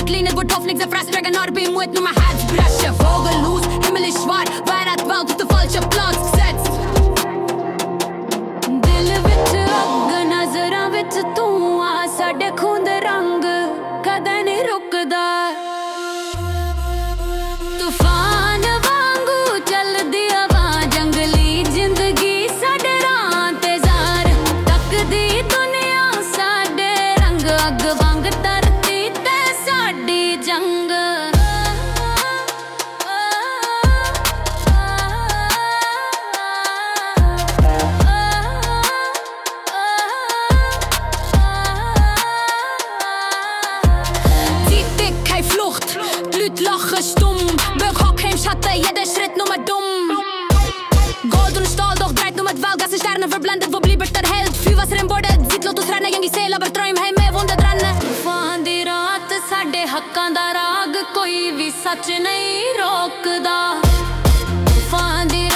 Adrenalin wordt hoffentlich sehr fast Dragon Arbe moet nur mein Herz brechen Vogel los, Himmel ist schwarz Wer hat Welt auf den falschen Platz gesetzt Dil vich agg nazaran vich tu aa Sade khoon de rang kade nahi rukda तूफान वांगू चलदी हवा जंगली जिंदगी साडे राह ते jar तकदी दुनिया साडे रंग अग वांग धरती ते साडी जंग Die Dick, Flucht, die Leute lachen stumm Schatten, jeder Schritt nur mehr dumm Gold und Stahl, doch dreht nur mit Welt Gasse Sterne verblendet, wo blieb der Held Viel Wasser im Borde, sieht Lotus rennen Gegen die Seele, aber träum heim mehr Wunder dran Tufan die Raat, साडे हक्कां दा राग कोई भी सच नहीं रोकदा Tufan die